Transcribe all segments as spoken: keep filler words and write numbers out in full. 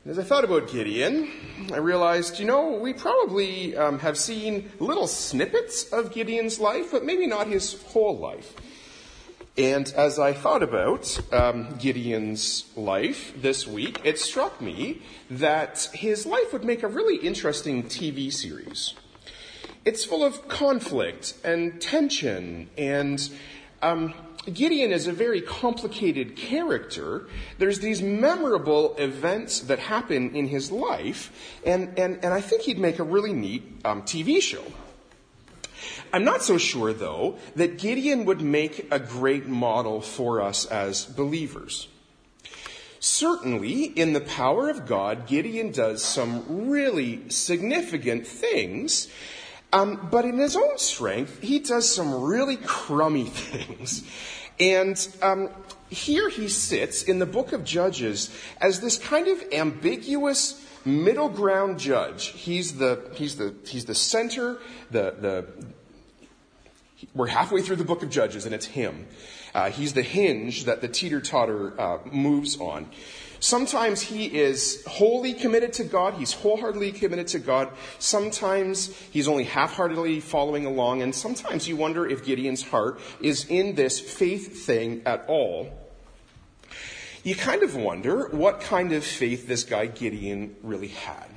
As I thought about Gideon, I realized, you know, we probably um, have seen little snippets of Gideon's life, but maybe not his whole life. And as I thought about um, Gideon's life this week, it struck me that his life would make a really interesting T V series. It's full of conflict and tension, and um, Gideon is a very complicated character. There's these memorable events that happen in his life, and, and, and I think he'd make a really neat um, T V show. I'm not so sure, though, that Gideon would make a great model for us as believers. Certainly, in the power of God, Gideon does some really significant things, um, but in his own strength, he does some really crummy things. And um, here he sits in the book of Judges as this kind of ambiguous middle ground judge. He's the he's the he's the center. The the we're halfway through the book of Judges, and it's him. Uh, he's the hinge that the teeter-totter uh, moves on. Sometimes he is wholly committed to God. He's wholeheartedly committed to God. Sometimes he's only half-heartedly following along. And sometimes you wonder if Gideon's heart is in this faith thing at all. You kind of wonder what kind of faith this guy Gideon really had.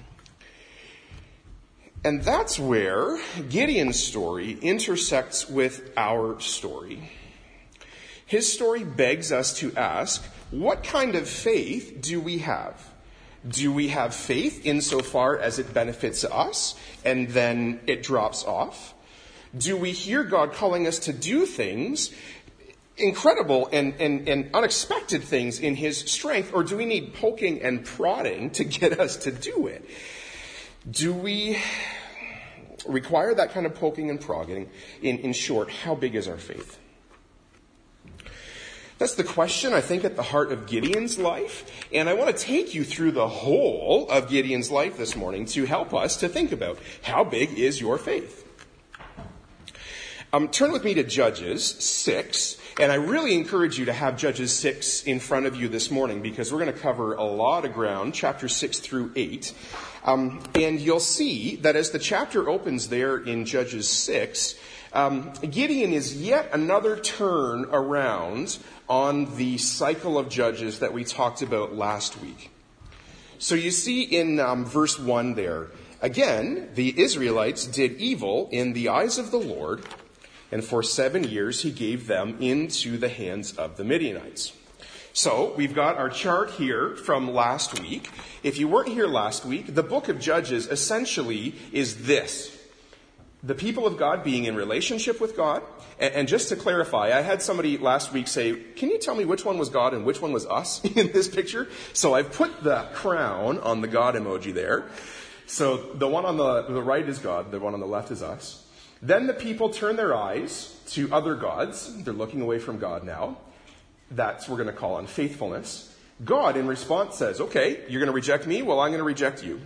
And that's where Gideon's story intersects with our story. His story begs us to ask, what kind of faith do we have? Do we have faith insofar as it benefits us and then it drops off? Do we hear God calling us to do things, incredible and, and, and unexpected things in his strength, or do we need poking and prodding to get us to do it? Do we require that kind of poking and prodding? In, in short, how big is our faith? That's the question, I think, at the heart of Gideon's life. And I want to take you through the whole of Gideon's life this morning to help us to think about how big is your faith. Um, turn with me to Judges six. And I really encourage you to have Judges six in front of you this morning because we're going to cover a lot of ground, chapters six through eight. Um, and you'll see that as the chapter opens there in Judges six, um, Gideon is yet another turn around on the cycle of Judges that we talked about last week. So you see in um, verse one there, again, the Israelites did evil in the eyes of the Lord, and for seven years he gave them into the hands of the Midianites. So we've got our chart here from last week. If you weren't here last week, the book of Judges essentially is this. The people of God being in relationship with God. And just to clarify, I had somebody last week say, can you tell me which one was God and which one was us in this picture? So I've put the crown on the God emoji there. So the one on the, the right is God, the one on the left is us. Then the people turn their eyes to other gods. They're looking away from God now. That's we're going to call unfaithfulness. God, in response, says, okay, you're going to reject me? Well, I'm going to reject you.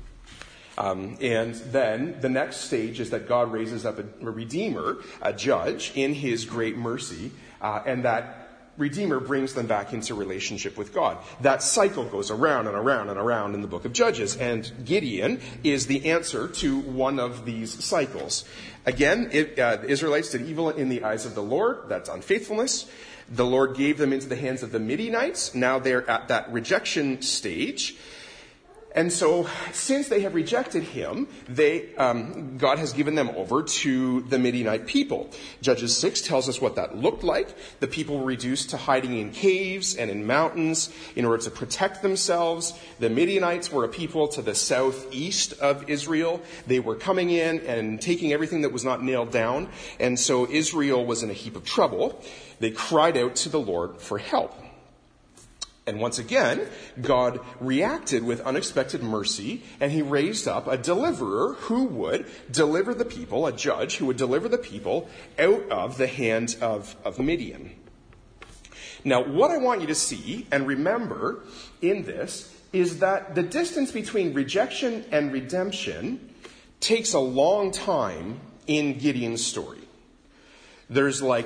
Um, and then the next stage is that God raises up a, a redeemer, a judge, in his great mercy, uh, and that redeemer brings them back into relationship with God. That cycle goes around and around and around in the book of Judges, and Gideon is the answer to one of these cycles. Again, it, uh, the Israelites did evil in the eyes of the Lord. That's unfaithfulness. The Lord gave them into the hands of the Midianites. Now they're at that rejection stage. And so, since they have rejected him, they, um, God has given them over to the Midianite people. Judges six tells us what that looked like. The people were reduced to hiding in caves and in mountains in order to protect themselves. The Midianites were a people to the southeast of Israel. They were coming in and taking everything that was not nailed down. And so Israel was in a heap of trouble. They cried out to the Lord for help. And once again, God reacted with unexpected mercy, and he raised up a deliverer who would deliver the people, a judge who would deliver the people out of the hand of, of Midian. Now, what I want you to see and remember in this is that the distance between rejection and redemption takes a long time in Gideon's story. There's like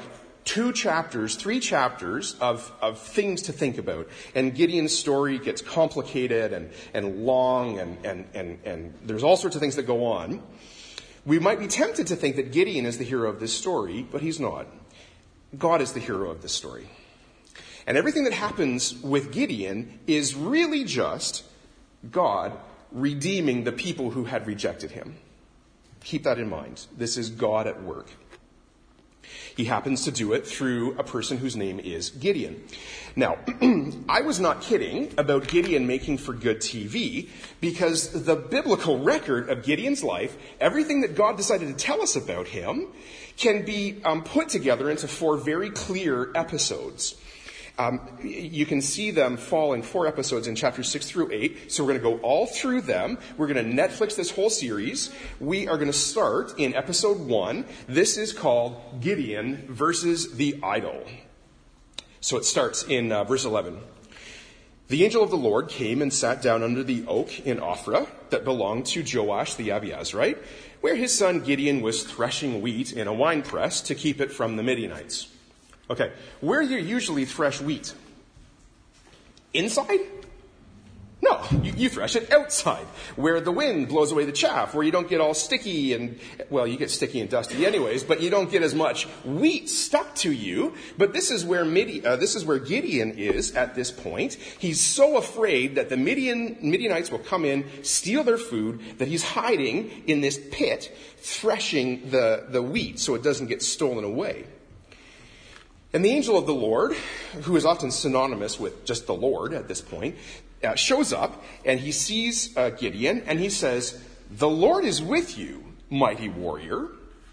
two chapters, three chapters of, of things to think about. And Gideon's story gets complicated and, and long, and, and, and, and there's all sorts of things that go on. We might be tempted to think that Gideon is the hero of this story, but he's not. God is the hero of this story. And everything that happens with Gideon is really just God redeeming the people who had rejected him. Keep that in mind. This is God at work. He happens to do it through a person whose name is Gideon. Now, I was not kidding about Gideon making for good T V, because the biblical record of Gideon's life, everything that God decided to tell us about him, can be um, put together into four very clear episodes. Um, you can see them fall in four episodes in chapters six through eight. So we're going to go all through them. We're going to Netflix this whole series. We are going to start in episode one. This is called Gideon versus the Idol. So it starts in uh, verse eleven. The angel of the Lord came and sat down under the oak in Ophrah that belonged to Joash the Abiezrite, where his son Gideon was threshing wheat in a winepress to keep it from the Midianites. Okay, where do you usually thresh wheat? Inside? No, you, you thresh it outside, where the wind blows away the chaff, where you don't get all sticky and, well, you get sticky and dusty anyways, but you don't get as much wheat stuck to you. But this is where Midi, uh, this is where Gideon is at this point. He's so afraid that the Midian, Midianites will come in, steal their food, that he's hiding in this pit, threshing the, the wheat so it doesn't get stolen away. And the angel of the Lord, who is often synonymous with just the Lord at this point, uh, shows up, and he sees uh, Gideon, and he says, "The Lord is with you, mighty warrior."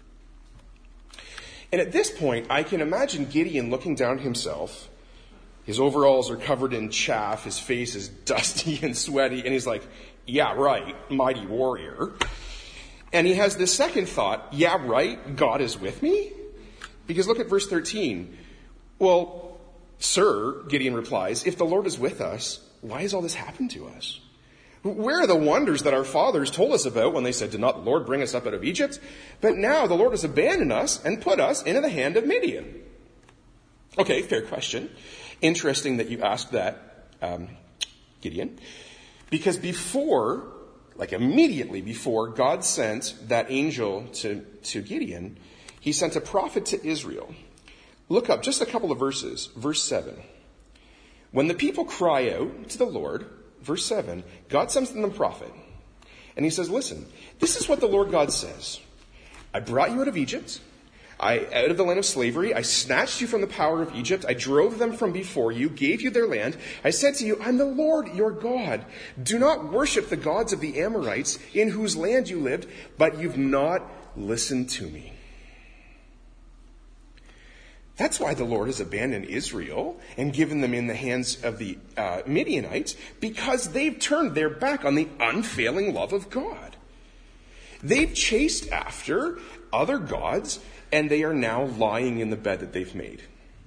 And at this point, I can imagine Gideon looking down at himself. His overalls are covered in chaff, his face is dusty and sweaty, and he's like, "Yeah, right, mighty warrior." And he has this second thought, "Yeah, right, God is with me?" Because look at verse thirteen. "Well, sir," Gideon replies, "if the Lord is with us, why has all this happened to us? Where are the wonders that our fathers told us about when they said, 'Did not the Lord bring us up out of Egypt?' But now the Lord has abandoned us and put us into the hand of Midian." Okay, fair question. Interesting that you asked that, um, Gideon. Because before, like immediately before God sent that angel to, to Gideon, he sent a prophet to Israel. Look up just a couple of verses. Verse seven. "When the people cry out to the Lord," verse seven, "God sends them the prophet. And he says, 'Listen, this is what the Lord God says. I brought you out of Egypt, I out of the land of slavery. I snatched you from the power of Egypt. I drove them from before you, gave you their land. I said to you, I'm the Lord your God. Do not worship the gods of the Amorites in whose land you lived, but you've not listened to me.'" That's why the Lord has abandoned Israel and given them in the hands of the uh, Midianites, because they've turned their back on the unfailing love of God. They've chased after other gods, and they are now lying in the bed that they've made.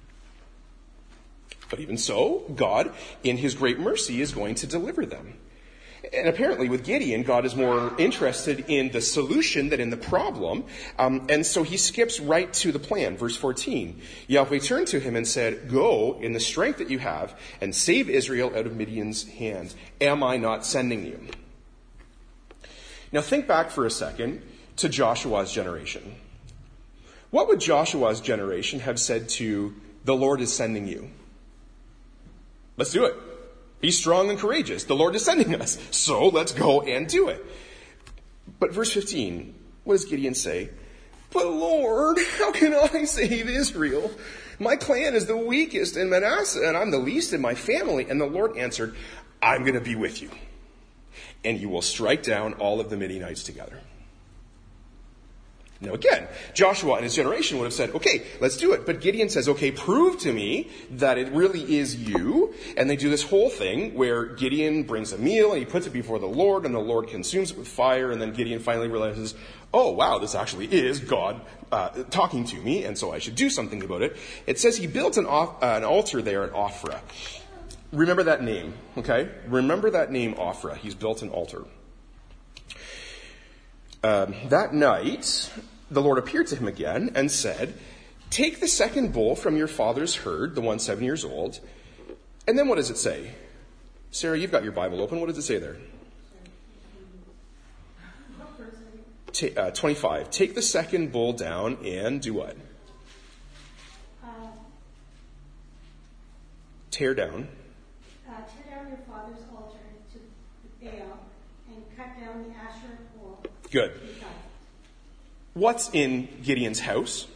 But even so, God, in his great mercy, is going to deliver them. And apparently with Gideon, God is more interested in the solution than in the problem. Um, and so he skips right to the plan. Verse fourteen, Yahweh turned to him and said, "Go in the strength that you have and save Israel out of Midian's hand. Am I not sending you?" Now think back for a second to Joshua's generation. What would Joshua's generation have said to "the Lord is sending you"? Let's do it. Be strong and courageous. The Lord is sending us. So let's go and do it. But verse fifteen, what does Gideon say? "But Lord, how can I save Israel? My clan is the weakest in Manasseh, and I'm the least in my family." And the Lord answered, "I'm going to be with you, and you will strike down all of the Midianites together." Now again, Joshua and his generation would have said, "Okay, let's do it." But Gideon says, "Okay, prove to me that it really is you." And they do this whole thing where Gideon brings a meal and he puts it before the Lord, and the Lord consumes it with fire. And then Gideon finally realizes, oh wow, this actually is God uh, talking to me, and so I should do something about it. It says he built an, off, uh, an altar there at Ophrah. Remember that name, okay? Remember that name, Ophrah. He's built an altar. Um, that night, the Lord appeared to him again and said, take the second bull from your father's herd, the one seven years old. And then what does it say? Sarah, you've got your Bible open. What does it say there? Ta- uh, twenty-five. Take the second bull down and do what? Uh, tear down. Uh, tear down your father's altar to Baal and cut down the Asherah pole. Good. What's in Gideon's house?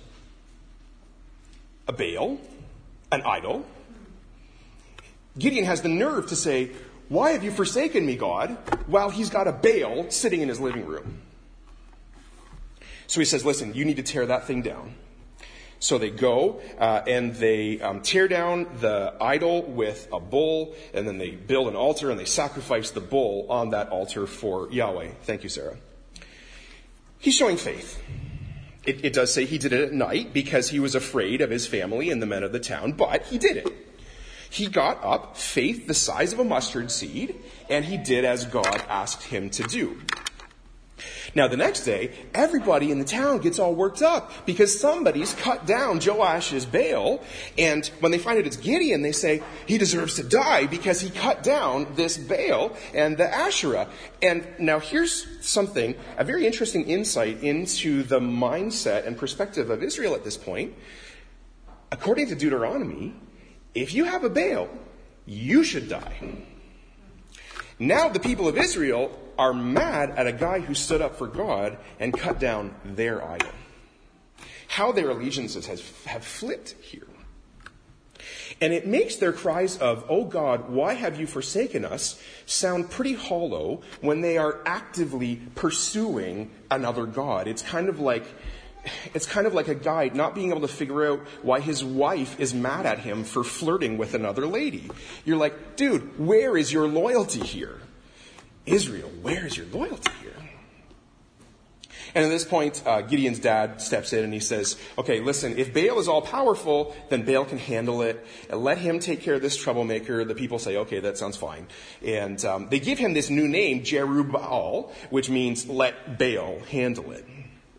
A Baal, an idol. Gideon has the nerve to say, "Why have you forsaken me, God?" while he's got a Baal sitting in his living room. So he says, listen, you need to tear that thing down. So they go uh, and they um, tear down the idol with a bull, and then they build an altar and they sacrifice the bull on that altar for Yahweh. Thank you, Sarah. He's showing faith. It, it does say he did it at night because he was afraid of his family and the men of the town, but he did it. He got up, faith the size of a mustard seed, and he did as God asked him to do. Now, the next day, everybody in the town gets all worked up because somebody's cut down Joash's Baal. And when they find out it's Gideon, they say, he deserves to die because he cut down this Baal and the Asherah. And now here's something, a very interesting insight into the mindset and perspective of Israel at this point. According to Deuteronomy, if you have a Baal, you should die. Now the people of Israel are mad at a guy who stood up for God and cut down their idol. How their allegiances has, have flipped here. And it makes their cries of, "Oh God, why have you forsaken us?" sound pretty hollow when they are actively pursuing another God. It's kind of like It's kind of like a guy not being able to figure out why his wife is mad at him for flirting with another lady. You're like, dude, where is your loyalty here? Israel, where is your loyalty here? And at this point, uh, Gideon's dad steps in and he says, okay, listen, if Baal is all powerful, then Baal can handle it. And let him take care of this troublemaker. The people say, okay, that sounds fine. And um, they give him this new name, Jerubbaal, which means let Baal handle it.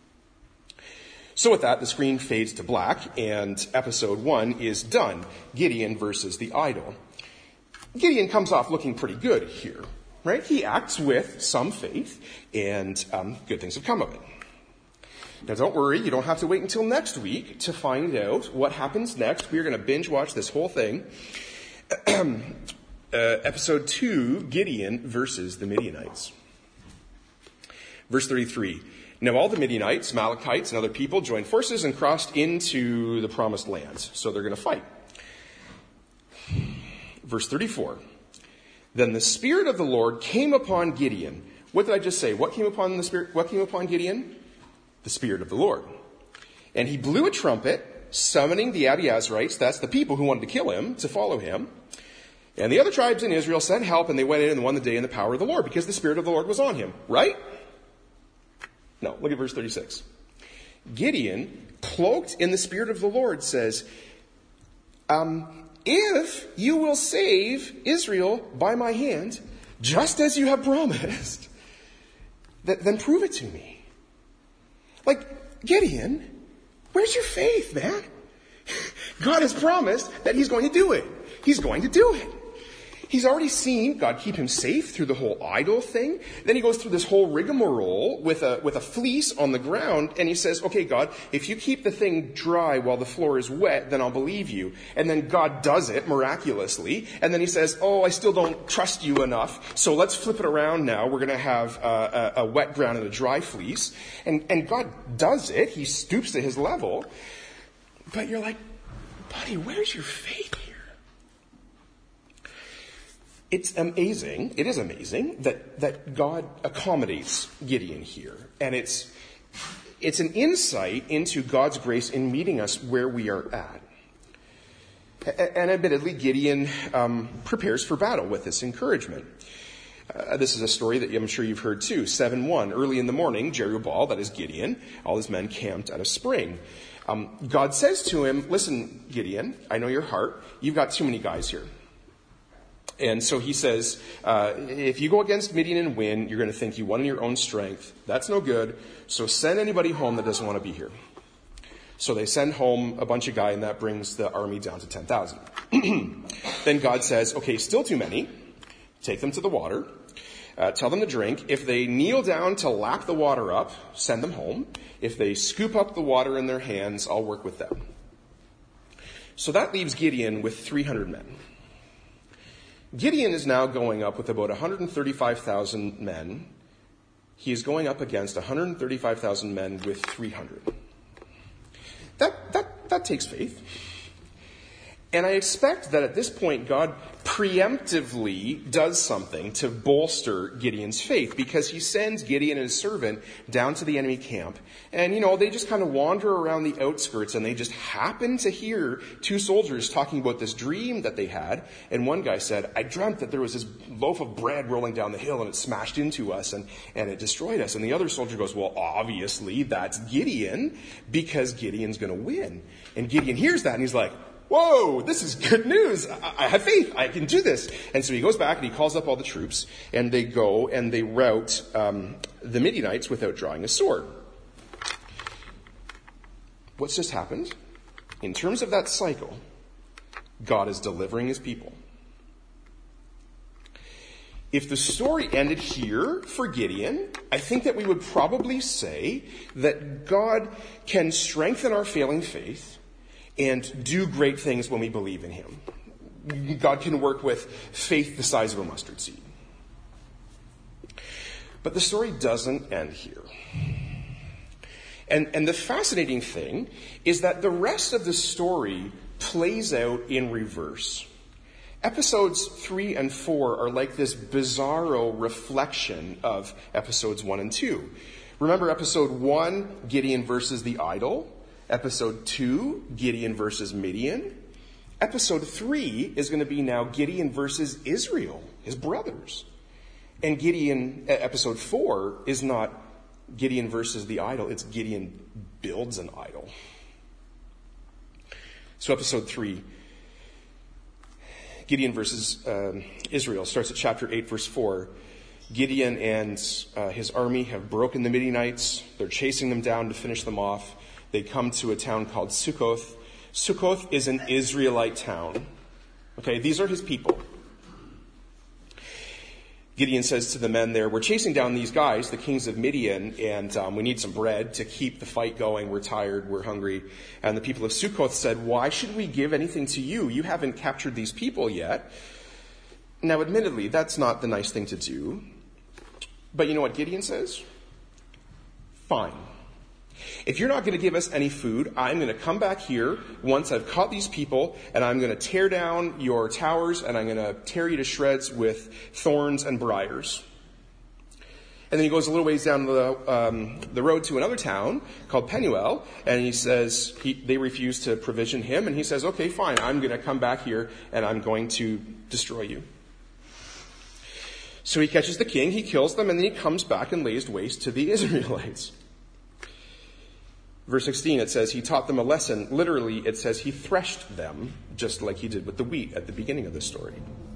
So with that, the screen fades to black, and episode one is done. Gideon versus the idol. Gideon comes off looking pretty good here, right? He acts with some faith, and um, good things have come of it. Now don't worry, you don't have to wait until next week to find out what happens next. We're going to binge watch this whole thing. uh, episode two, Gideon versus the Midianites. Verse thirty-three. Now all the Midianites, Amalekites, and other people joined forces and crossed into the promised land. So they're going to fight. Verse thirty-four. Then the Spirit of the Lord came upon Gideon. What did I just say? What came upon the Spirit? What came upon Gideon? The Spirit of the Lord. And he blew a trumpet, summoning the Abiezrites, that's the people who wanted to kill him, to follow him. And the other tribes in Israel sent help, and they went in and won the day in the power of the Lord, because the Spirit of the Lord was on him. Right? No, look at verse thirty-six. Gideon, cloaked in the Spirit of the Lord, says, um, if you will save Israel by my hand, just as you have promised, th- then prove it to me. Like, Gideon, where's your faith, man? God has promised that he's going to do it. He's going to do it. He's already seen God keep him safe through the whole idol thing. Then he goes through this whole rigmarole with a, with a fleece on the ground, and he says, okay, God, if you keep the thing dry while the floor is wet, then I'll believe you. And then God does it miraculously. And then he says, oh, I still don't trust you enough, so let's flip it around now. We're going to have a, a, a wet ground and a dry fleece. And, and God does it. He stoops to his level. But you're like, buddy, where's your faith here? It's amazing, it is amazing that, that God accommodates Gideon here. And it's, it's an insight into God's grace in meeting us where we are at. And admittedly, Gideon um, prepares for battle with this encouragement. Uh, this is a story that I'm sure you've heard too. seven one, early in the morning, Jerubbaal, that is Gideon, all his men camped at a spring. Um, God says to him, listen, Gideon, I know your heart. You've got too many guys here. And so he says, uh, if you go against Midian and win, you're going to think you won in your own strength. That's no good. So send anybody home that doesn't want to be here. So they send home a bunch of guys, and that brings the army down to ten thousand. Then God says, okay, still too many. Take them to the water. Uh, tell them to drink. If they kneel down to lap the water up, send them home. If they scoop up the water in their hands, I'll work with them. So that leaves Gideon with three hundred men. Gideon is now going up with about one hundred thirty-five thousand men. He is going up against one hundred thirty-five thousand men with three hundred. That, that, that takes faith. And I expect that at this point, God preemptively does something to bolster Gideon's faith, because he sends Gideon and his servant down to the enemy camp. And, you know, they just kind of wander around the outskirts, and they just happen to hear two soldiers talking about this dream that they had. And one guy said, I dreamt that there was this loaf of bread rolling down the hill, and it smashed into us, and, and it destroyed us. And the other soldier goes, well, obviously that's Gideon, because Gideon's going to win. And Gideon hears that, and he's like, whoa, this is good news. I, I have faith. I can do this. And so he goes back and he calls up all the troops, and they go and they rout um, the Midianites without drawing a sword. What's just happened? In terms of that cycle, God is delivering his people. If the story ended here for Gideon, I think that we would probably say that God can strengthen our failing faith and do great things when we believe in him. God can work with faith the size of a mustard seed. But the story doesn't end here. And, and the fascinating thing is that the rest of the story plays out in reverse. Episodes three and four are like this bizarro reflection of episodes one and two. Remember episode one, Gideon versus the idol. Episode two, Gideon versus Midian. Episode three is going to be now Gideon versus Israel, his brothers. And Gideon, episode four, is not Gideon versus the idol, it's Gideon builds an idol. So episode three, Gideon versus um, Israel, starts at chapter eight, verse four. Gideon and uh, his army have broken the Midianites. They're chasing them down to finish them off. They come to a town called Sukkoth. Sukkoth is an Israelite town. Okay, these are his people. Gideon says to the men there, we're chasing down these guys, the kings of Midian, and um, we need some bread to keep the fight going. We're tired, we're hungry. And the people of Sukkoth said, why should we give anything to you? You haven't captured these people yet. Now, admittedly, that's not the nice thing to do. But you know what Gideon says? Fine. If you're not going to give us any food, I'm going to come back here once I've caught these people, and I'm going to tear down your towers, and I'm going to tear you to shreds with thorns and briars. And then he goes a little ways down the, um, the road to another town called Penuel, and he says he, they refuse to provision him, and he says, okay, fine, I'm going to come back here, and I'm going to destroy you. So he catches the king, he kills them, and then he comes back and lays waste to the Israelites. Verse sixteen, it says he taught them a lesson. Literally, it says he threshed them, just like he did with the wheat at the beginning of the story.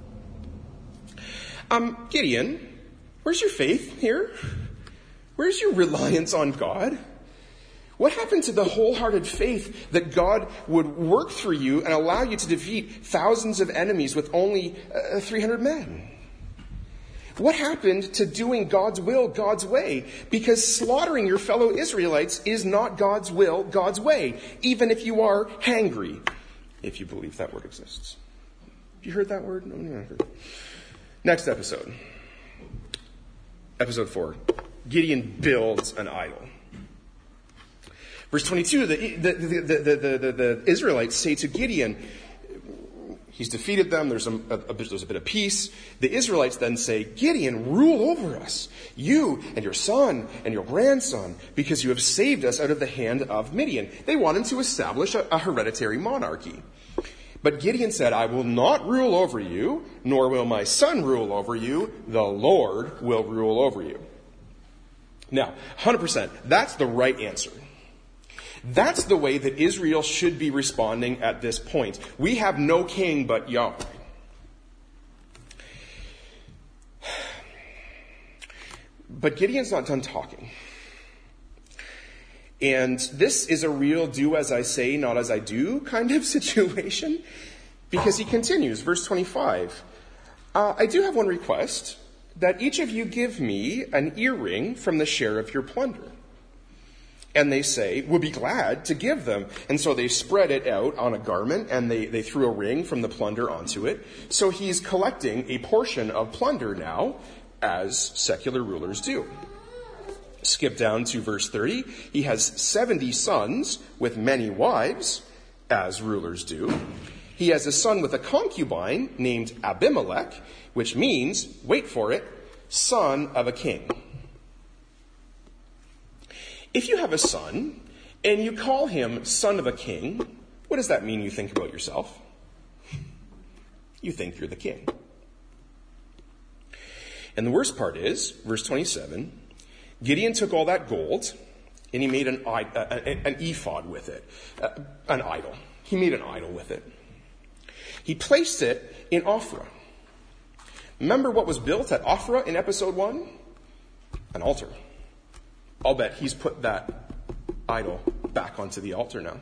Um, Gideon, where's your faith here? Where's your reliance on God? What happened to the wholehearted faith that God would work through you and allow you to defeat thousands of enemies with only uh, three hundred men? What happened to doing God's will God's way? Because slaughtering your fellow Israelites is not God's will God's way, even if you are hangry, if you believe that word exists. Have you heard that word? No, no, no. Next episode. Episode four. Gideon builds an idol. Verse twenty-two, the, the, the, the, the, the, the Israelites say to Gideon, he's defeated them. There's a, a, there's a bit of peace. The Israelites then say, Gideon, rule over us, you and your son and your grandson, because you have saved us out of the hand of Midian. They want him to establish a, a hereditary monarchy. But Gideon said, I will not rule over you, nor will my son rule over you. The Lord will rule over you. Now, one hundred percent, that's the right answer. That's the way that Israel should be responding at this point. We have no king but Yahweh. But Gideon's not done talking. And this is a real do as I say, not as I do kind of situation, because he continues, verse twenty-five. Uh, I do have one request, that each of you give me an earring from the share of your plunder. And they say, we'll be glad to give them. And so they spread it out on a garment, and they, they threw a ring from the plunder onto it. So he's collecting a portion of plunder now, as secular rulers do. Skip down to verse thirty. He has seventy sons with many wives, as rulers do. He has a son with a concubine named Abimelech, which means, wait for it, son of a king. If you have a son, and you call him son of a king, what does that mean you think about yourself? You think you're the king. And the worst part is, verse twenty-seven, Gideon took all that gold, and he made an, an ephod with it, an idol. He made an idol with it. He placed it in Ophrah. Remember what was built at Ophrah in episode one? An altar. I'll bet he's put that idol back onto the altar now.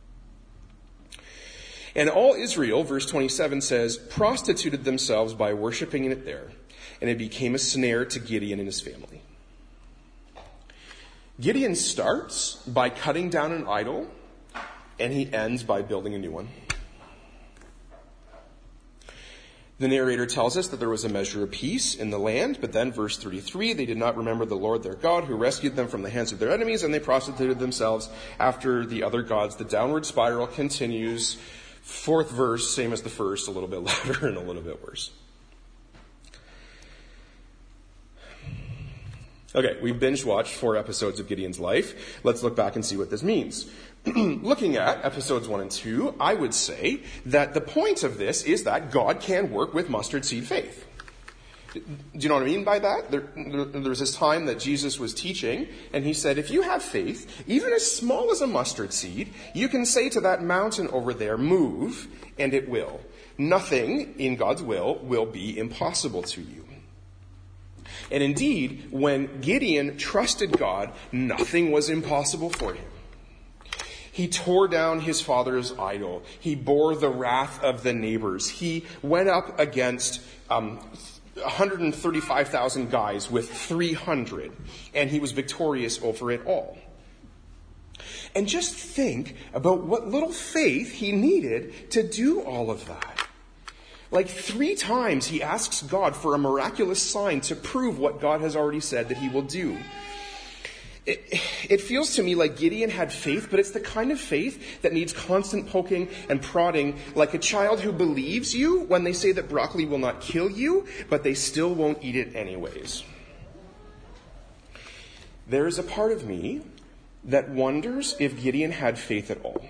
And all Israel, verse twenty-seven says, prostituted themselves by worshiping it there, and it became a snare to Gideon and his family. Gideon starts by cutting down an idol, and he ends by building a new one. The narrator tells us that there was a measure of peace in the land, but then verse thirty-three, they did not remember the Lord their God who rescued them from the hands of their enemies, and they prostituted themselves after the other gods. The downward spiral continues. Fourth verse, same as the first, a little bit louder and a little bit worse. Okay, we've binge watched four episodes of Gideon's life. Let's look back and see what this means. Looking at episodes one and two, I would say that the point of this is that God can work with mustard seed faith. Do you know what I mean by that? There, there, there was this time that Jesus was teaching, and he said, if you have faith, even as small as a mustard seed, you can say to that mountain over there, move, and it will. Nothing in God's will will be impossible to you. And indeed, when Gideon trusted God, nothing was impossible for him. He tore down his father's idol. He bore the wrath of the neighbors. He went up against um, one hundred thirty-five thousand guys with three hundred, and he was victorious over it all. And just think about what little faith he needed to do all of that. Like three times he asks God for a miraculous sign to prove what God has already said that he will do. It, it feels to me like Gideon had faith, but it's the kind of faith that needs constant poking and prodding, like a child who believes you when they say that broccoli will not kill you, but they still won't eat it anyways. There is a part of me that wonders if Gideon had faith at all.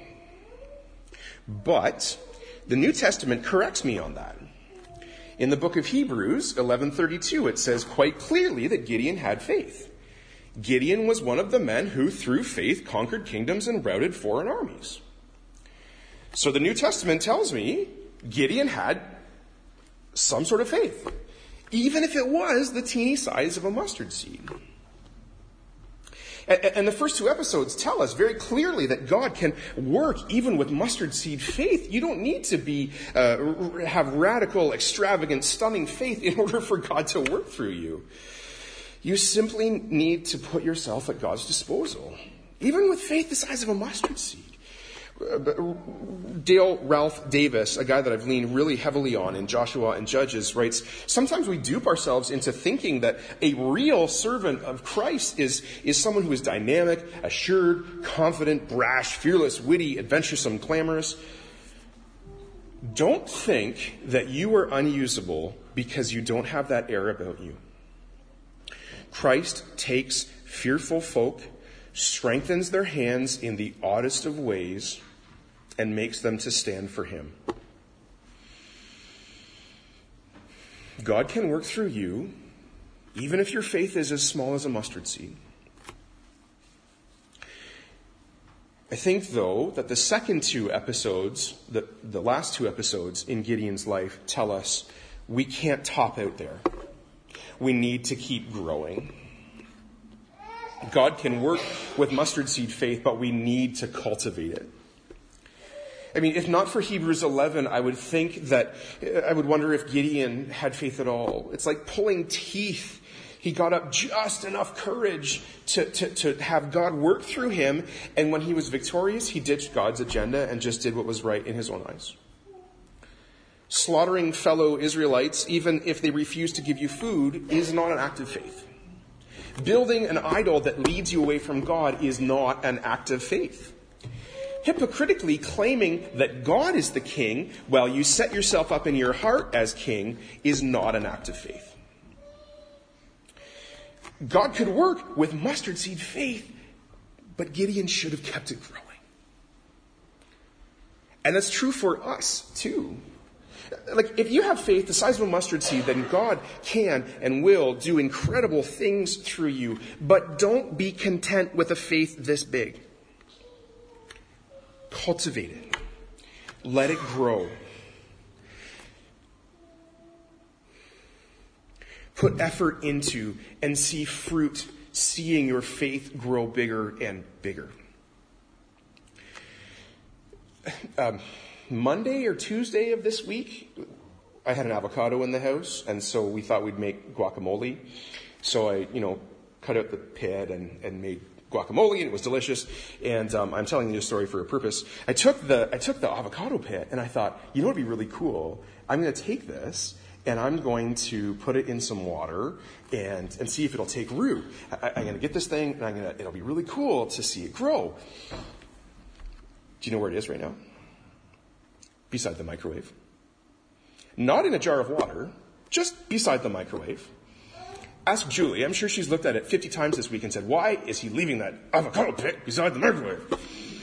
But the New Testament corrects me on that. In the book of Hebrews, eleven thirty-two, it says quite clearly that Gideon had faith. Gideon was one of the men who, through faith, conquered kingdoms and routed foreign armies. So the New Testament tells me Gideon had some sort of faith, even if it was the teeny size of a mustard seed. And the first two episodes tell us very clearly that God can work even with mustard seed faith. You don't need to be uh, have radical, extravagant, stunning faith in order for God to work through you. You simply need to put yourself at God's disposal, even with faith the size of a mustard seed. Dale Ralph Davis, a guy that I've leaned really heavily on in Joshua and Judges, writes, sometimes we dupe ourselves into thinking that a real servant of Christ is, is someone who is dynamic, assured, confident, brash, fearless, witty, adventuresome, glamorous. Don't think that you are unusable because you don't have that air about you. Christ takes fearful folk, strengthens their hands in the oddest of ways, and makes them to stand for him. God can work through you, even if your faith is as small as a mustard seed. I think, though, that the second two episodes, the, the last two episodes in Gideon's life, tell us we can't top out there. We need to keep growing. God can work with mustard seed faith, but we need to cultivate it. I mean, if not for Hebrews eleven, I would think that, I would wonder if Gideon had faith at all. It's like pulling teeth. He got up just enough courage to, to, to have God work through him. And when he was victorious, he ditched God's agenda and just did what was right in his own eyes. Slaughtering fellow Israelites, even if they refuse to give you food, is not an act of faith. Building an idol that leads you away from God is not an act of faith. Hypocritically claiming that God is the king while you set yourself up in your heart as king is not an act of faith. God could work with mustard seed faith, but Gideon should have kept it growing. And that's true for us too. Like, if you have faith the size of a mustard seed, then God can and will do incredible things through you. But don't be content with a faith this big. Cultivate it. Let it grow. Put effort into and see fruit, seeing your faith grow bigger and bigger. Um, Monday or Tuesday of this week, I had an avocado in the house, and so we thought we'd make guacamole. So I, you know, cut out the pit and, and made guacamole, and it was delicious. And um, I'm telling you this story for a purpose. I took the I took the avocado pit, and I thought, you know what would be really cool? I'm going to take this, and I'm going to put it in some water and and see if it'll take root. I, I'm going to get this thing, and I'm going to. It'll be really cool to see it grow. Do you know where it is right now? Beside the microwave. Not in a jar of water, just beside the microwave. Ask Julie. I'm sure she's looked at it fifty times this week and said, why is he leaving that avocado pit beside the microwave?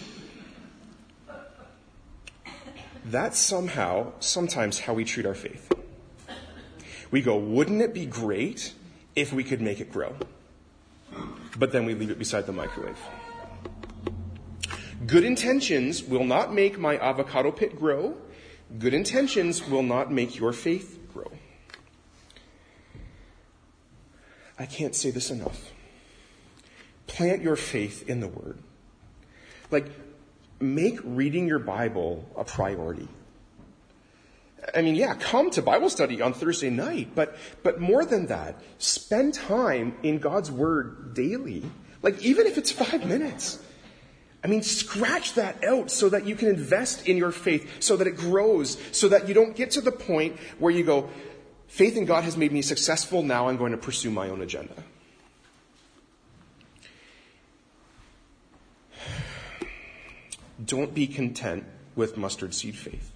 That's somehow, sometimes how we treat our faith. We go, wouldn't it be great if we could make it grow? But then we leave it beside the microwave. Good intentions will not make my avocado pit grow. Good intentions will not make your faith grow. I can't say this enough. Plant your faith in the Word. Like, make reading your Bible a priority. I mean, yeah, come to Bible study on Thursday night, but but more than that, spend time in God's Word daily. Like, even if it's five minutes. I mean, scratch that out so that you can invest in your faith, so that it grows, so that you don't get to the point where you go, faith in God has made me successful, now I'm going to pursue my own agenda. Don't be content with mustard seed faith.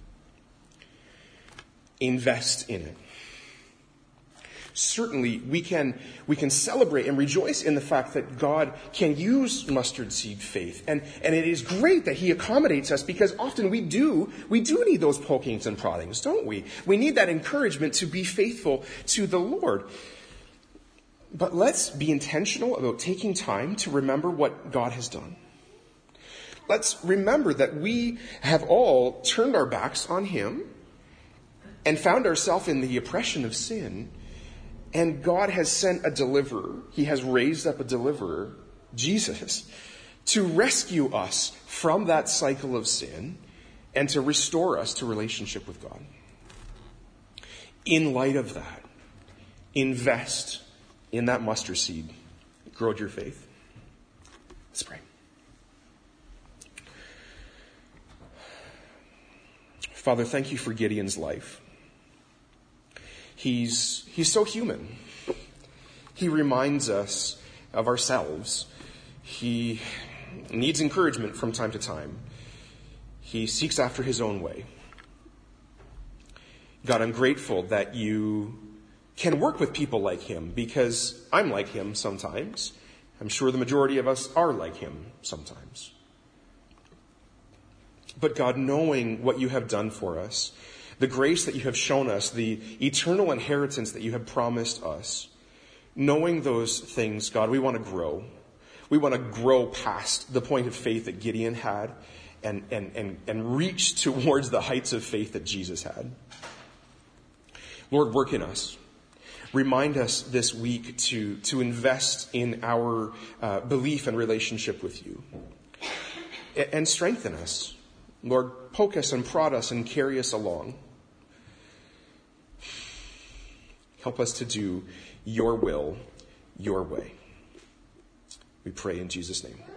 Invest in it. Certainly, we can we can celebrate and rejoice in the fact that God can use mustard seed faith. And, and it is great that he accommodates us, because often we do, we do need those pokings and proddings, don't we? We need that encouragement to be faithful to the Lord. But let's be intentional about taking time to remember what God has done. Let's remember that we have all turned our backs on him and found ourselves in the oppression of sin. And God has sent a deliverer. He has raised up a deliverer, Jesus, to rescue us from that cycle of sin and to restore us to relationship with God. In light of that, invest in that mustard seed. Grow your faith. Let's pray. Father, thank you for Gideon's life. He's, he's so human. He reminds us of ourselves. He needs encouragement from time to time. He seeks after his own way. God, I'm grateful that you can work with people like him, because I'm like him sometimes. I'm sure the majority of us are like him sometimes. But God, knowing what you have done for us, the grace that you have shown us, the eternal inheritance that you have promised us, knowing those things, God, we want to grow. We want to grow past the point of faith that Gideon had and, and, and, and reach towards the heights of faith that Jesus had. Lord, work in us. Remind us this week to, to invest in our uh, belief and relationship with you. And strengthen us. Lord, poke us and prod us and carry us along. Help us to do your will, your way. We pray in Jesus' name.